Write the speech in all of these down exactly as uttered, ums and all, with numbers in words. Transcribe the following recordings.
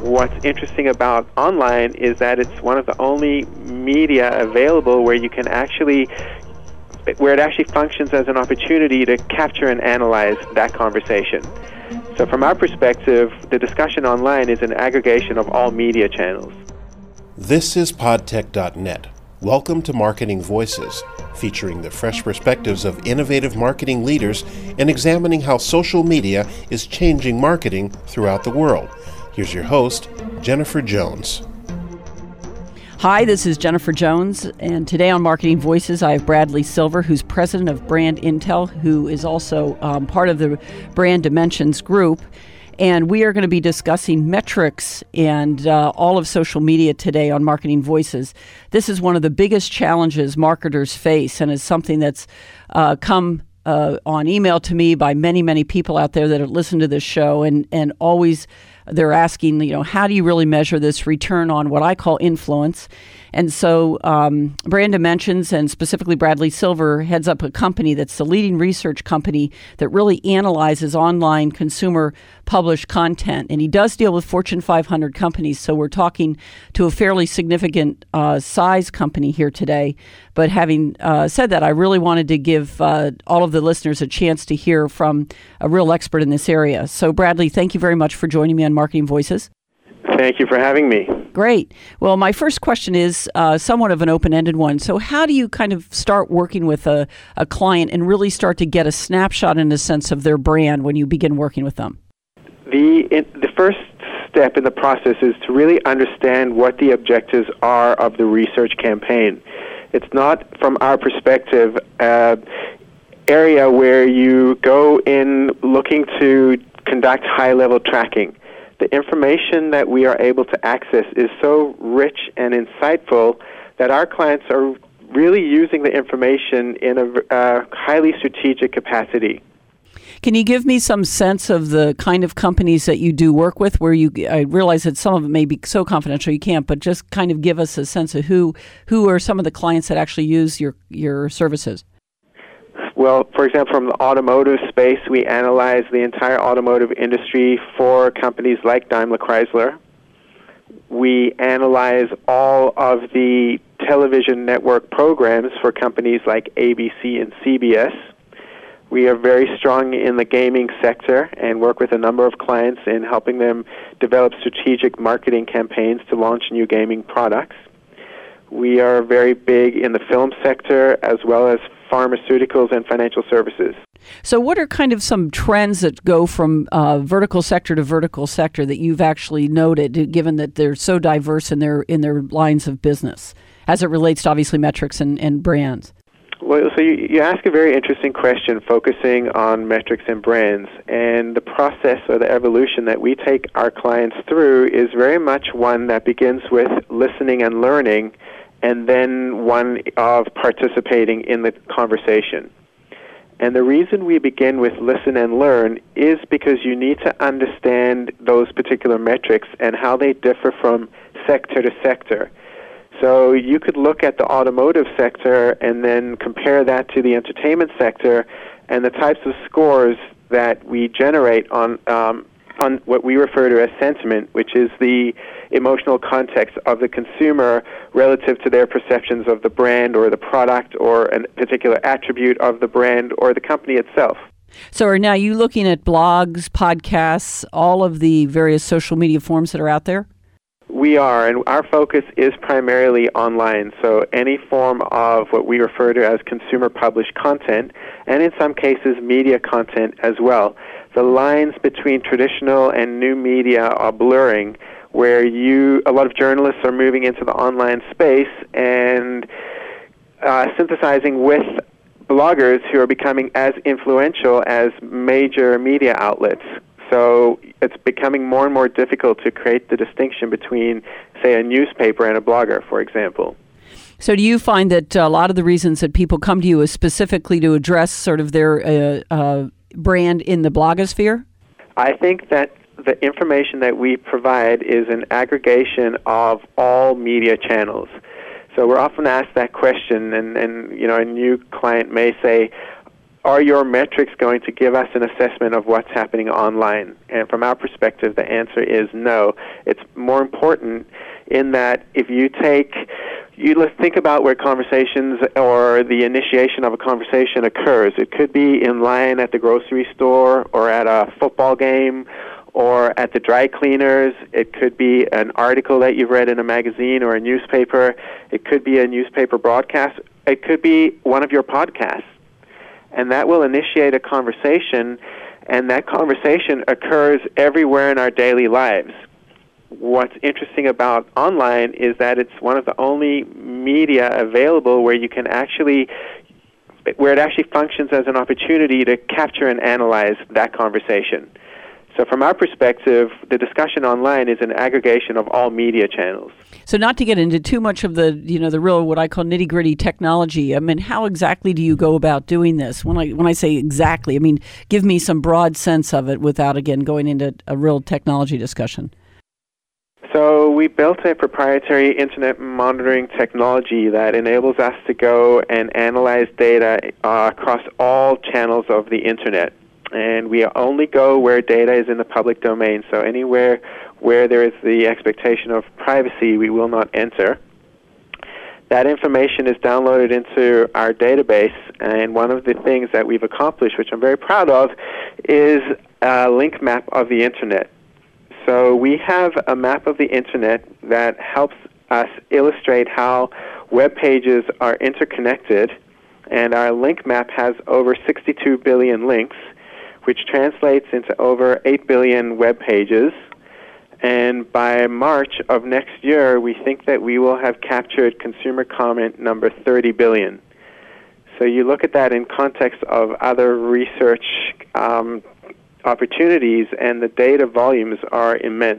what's interesting about online is that it's one of the only media available where you can actually, where it actually functions as an opportunity to capture and analyze that conversation. So from our perspective, the discussion online is an aggregation of all media channels. This is podtech dot net. Welcome to Marketing Voices, featuring the fresh perspectives of innovative marketing leaders and examining how social media is changing marketing throughout the world. Here's your host, Jennifer Jones. Hi, this is Jennifer Jones, and today on Marketing Voices, I have Bradley Silver, who's president of Brand Intel, who is also um, part of the Brand Dimensions group. And we are going to be discussing metrics and uh, all of social media today on Marketing Voices. This is one of the biggest challenges marketers face, and is something that's uh, come uh, on email to me by many, many people out there that have listened to this show, and, and always they're asking, you know, how do you really measure this return on what I call influence? And so um, Brand Dimensions, and specifically Bradley Silver, heads up a company that's the leading research company that really analyzes online consumer published content. And he does deal with Fortune five hundred companies, so we're talking to a fairly significant uh, size company here today. But having uh, said that, I really wanted to give uh, all of the listeners a chance to hear from a real expert in this area. So Bradley, thank you very much for joining me on Marketing Voices. Thank you for having me. Great. Well, my first question is uh, somewhat of an open-ended one. So how do you kind of start working with a, a client and really start to get a snapshot in a sense of their brand when you begin working with them? The, in, the first step in the process is to really understand what the objectives are of the research campaign. It's not, from our perspective, an area where you go in looking to conduct high-level tracking. The information that we are able to access is so rich and insightful that our clients are really using the information in a uh, highly strategic capacity. Can you give me some sense of the kind of companies that you do work with, where you, I realize that some of it may be so confidential you can't, but just kind of give us a sense of who who are some of the clients that actually use your, your services? Well, for example, from the automotive space, we analyze the entire automotive industry for companies like Daimler Chrysler. We analyze all of the television network programs for companies like A B C and C B S. We are very strong in the gaming sector and work with a number of clients in helping them develop strategic marketing campaigns to launch new gaming products. We are very big in the film sector as well as pharmaceuticals and financial services. So what are kind of some trends that go from uh, vertical sector to vertical sector that you've actually noted, given that they're so diverse in their in their lines of business, as it relates to obviously metrics and, and brands? Well, so you, you ask a very interesting question focusing on metrics and brands, and the process or the evolution that we take our clients through is very much one that begins with listening and learning, and then one of participating in the conversation. And the reason we begin with listen and learn is because you need to understand those particular metrics and how they differ from sector to sector. So you could look at the automotive sector and then compare that to the entertainment sector, and the types of scores that we generate on um, on what we refer to as sentiment, which is the emotional context of the consumer relative to their perceptions of the brand or the product or a particular attribute of the brand or the company itself. So are now you looking at blogs, podcasts, all of the various social media forms that are out there? We are, and our focus is primarily online, so any form of what we refer to as consumer-published content, and in some cases media content as well. The lines between traditional and new media are blurring, where you a lot of journalists are moving into the online space and uh, synthesizing with bloggers who are becoming as influential as major media outlets. So it's becoming more and more difficult to create the distinction between, say, a newspaper and a blogger, for example. So do you find that a lot of the reasons that people come to you is specifically to address sort of their uh, uh, brand in the blogosphere? I think that the information that we provide is an aggregation of all media channels. So we're often asked that question, and, and you know, a new client may say, are your metrics going to give us an assessment of what's happening online? And from our perspective, the answer is no. It's more important in that if you take, you let's think about where conversations or the initiation of a conversation occurs. It could be in line at the grocery store or at a football game or at the dry cleaners. It could be an article that you've read in a magazine or a newspaper. It could be a newspaper broadcast. It could be one of your podcasts. And that will initiate a conversation, and that conversation occurs everywhere in our daily lives. What's interesting about online is that it's one of the only media available where you can actually, where it actually functions as an opportunity to capture and analyze that conversation. So from our perspective, the discussion online is an aggregation of all media channels. So not to get into too much of the, you know, the real what I call nitty-gritty technology, I mean, how exactly do you go about doing this? When I when I say exactly, I mean, give me some broad sense of it without, again, going into a real technology discussion. So we built a proprietary internet monitoring technology that enables us to go and analyze data uh, across all channels of the internet. And we only go where data is in the public domain. So anywhere where there is the expectation of privacy, we will not enter. That information is downloaded into our database, and one of the things that we've accomplished, which I'm very proud of, is a link map of the internet. So we have a map of the internet that helps us illustrate how web pages are interconnected, and our link map has over sixty-two billion links, which translates into over eight billion web pages. And by March of next year, we think that we will have captured consumer comment number thirty billion. So you look at that in context of other research um, opportunities, and the data volumes are immense.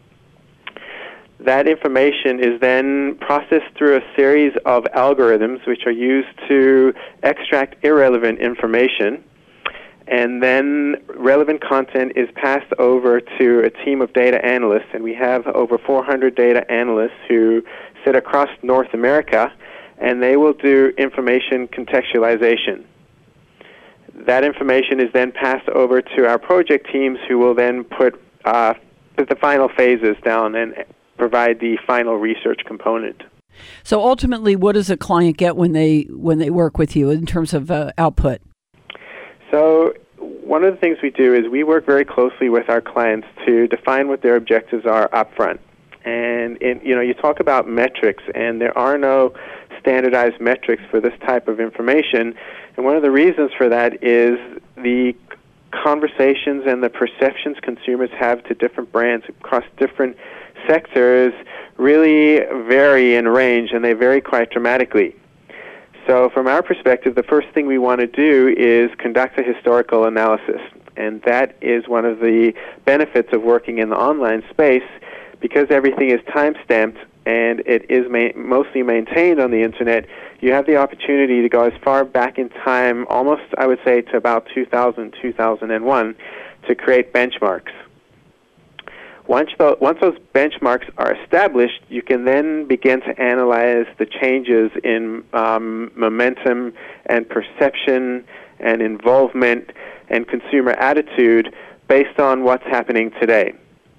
That information is then processed through a series of algorithms which are used to extract irrelevant information, and then relevant content is passed over to a team of data analysts, and we have over four hundred data analysts who sit across North America, and they will do information contextualization. That information is then passed over to our project teams, who will then put, uh, put the final phases down and provide the final research component. So ultimately, what does a client get when they when they work with you in terms of uh, output? So one of the things we do is we work very closely with our clients to define what their objectives are up front. And in, you know, you talk about metrics, and there are no standardized metrics for this type of information. And one of the reasons for that is the conversations and the perceptions consumers have to different brands across different sectors really vary in range, and they vary quite dramatically. So from our perspective, the first thing we want to do is conduct a historical analysis. And that is one of the benefits of working in the online space, because everything is time-stamped and it is ma- mostly maintained on the internet. You have the opportunity to go as far back in time, almost, I would say, to about two thousand, two thousand one, to create benchmarks. Once, the, once those benchmarks are established, you can then begin to analyze the changes in um, momentum and perception and involvement and consumer attitude based on what's happening today.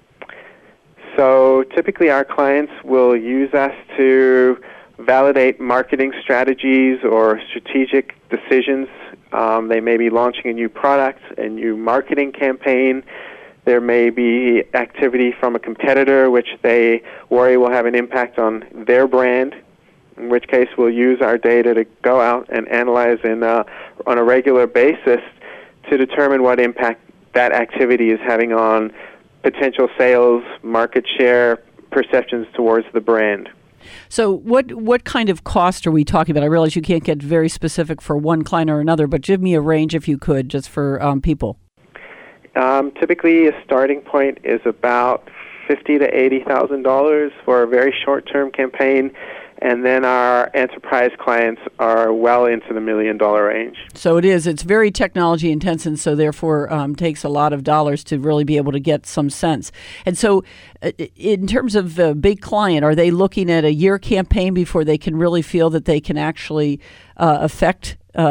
So typically our clients will use us to validate marketing strategies or strategic decisions. Um, they may be launching a new product, a new marketing campaign. There may be activity from a competitor which they worry will have an impact on their brand, in which case we'll use our data to go out and analyze in, uh, on a regular basis to determine what impact that activity is having on potential sales, market share, perceptions towards the brand. So what what kind of cost are we talking about? I realize you can't get very specific for one client or another, but give me a range if you could, just for um, people. Um, typically, a starting point is about fifty to eighty thousand dollars for a very short-term campaign, and then our enterprise clients are well into the million-dollar range. So it is. It's very technology intensive, and so therefore um, takes a lot of dollars to really be able to get some sense. And so, uh, in terms of a big client, are they looking at a year campaign before they can really feel that they can actually uh, affect Uh,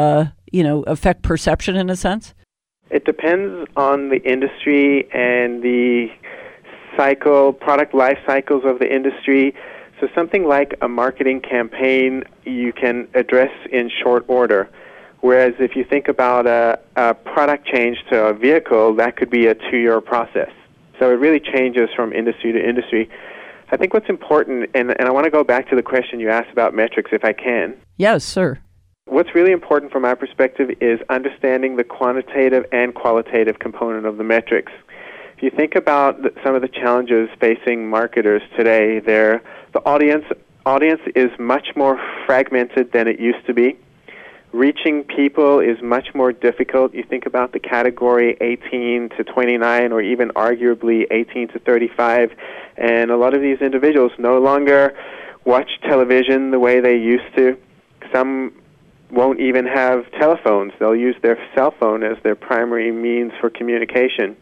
you know, affect perception in a sense? It depends on the industry and the cycle, product life cycles of the industry. So something like a marketing campaign you can address in short order. Whereas if you think about a, a product change to a vehicle, that could be a two-year process. So it really changes from industry to industry. I think what's important, and, and I want to go back to the question you asked about metrics if I can. Yes, sir. What's really important from my perspective is understanding the quantitative and qualitative component of the metrics. If you think about the, some of the challenges facing marketers today, they're, the audience audience is much more fragmented than it used to be. Reaching people is much more difficult. You think about the category eighteen to twenty-nine, or even arguably eighteen to thirty-five, and a lot of these individuals no longer watch television the way they used to. Some won't even have telephones. They'll use their cell phone as their primary means for communication.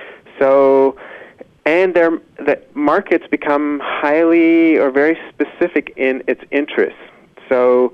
So, and their the markets become highly or very specific in its interests. So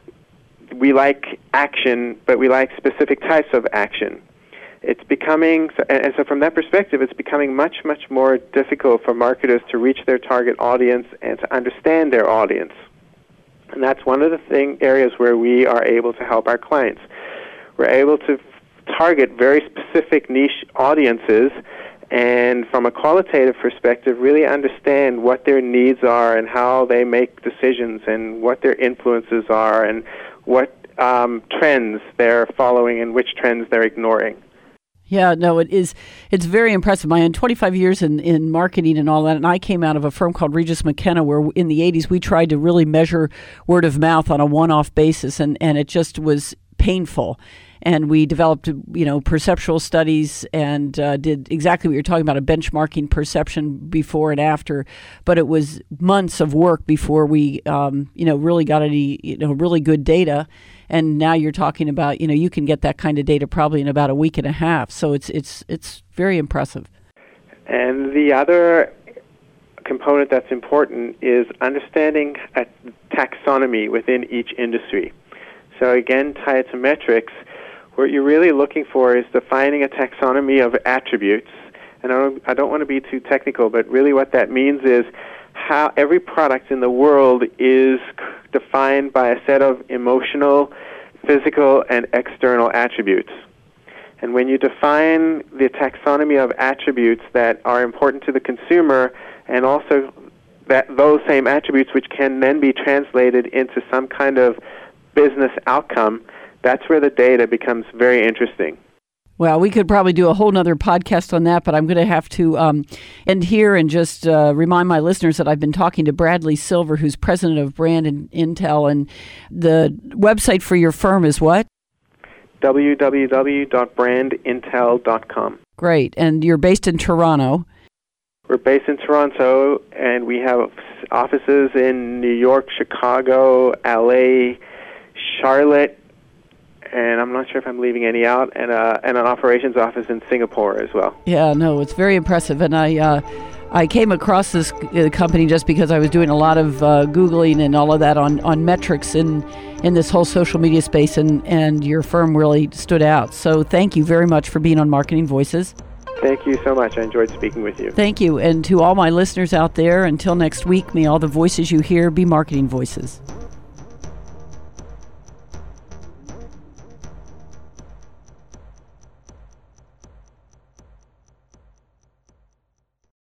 we like action, but we like specific types of action. It's becoming, and so from that perspective, it's becoming much, much more difficult for marketers to reach their target audience and to understand their audience. And that's one of the thing, areas where we are able to help our clients. We're able to target very specific niche audiences, and from a qualitative perspective, really understand what their needs are and how they make decisions and what their influences are and what um, trends they're following and which trends they're ignoring. Yeah, no, it is. It's very impressive. My own twenty-five years in, in marketing and all that, and I came out of a firm called Regis McKenna, where in the eighties we tried to really measure word of mouth on a one-off basis, and, and it just was painful. And we developed, you know, perceptual studies and uh, did exactly what you're talking about, a benchmarking perception before and after. But it was months of work before we, um, you know, really got any, you know, really good data. And now you're talking about, you know, you can get that kind of data probably in about a week and a half. So it's it's it's very impressive. And the other component that's important is understanding a taxonomy within each industry. So again, tied to metrics, what you're really looking for is defining a taxonomy of attributes. And I don't, I don't want to be too technical, but really what that means is how every product in the world is defined by a set of emotional, physical, and external attributes. And when you define the taxonomy of attributes that are important to the consumer, and also that those same attributes which can then be translated into some kind of business outcome, that's where the data becomes very interesting. Well, we could probably do a whole nother podcast on that, but I'm going to have to um, end here and just uh, remind my listeners that I've been talking to Bradley Silver, who's president of Brand and Intel, and the website for your firm is what? w w w dot brand intel dot com. Great. And you're based in Toronto. We're based in Toronto, and we have offices in New York, Chicago, L A, Charlotte, and I'm not sure if I'm leaving any out, and, uh, and an operations office in Singapore as well. Yeah, no, it's very impressive. And I uh, I came across this uh, company just because I was doing a lot of uh, Googling and all of that on, on metrics in, in this whole social media space, and, and your firm really stood out. So thank you very much for being on Marketing Voices. Thank you so much. I enjoyed speaking with you. Thank you. And to all my listeners out there, until next week, may all the voices you hear be marketing voices.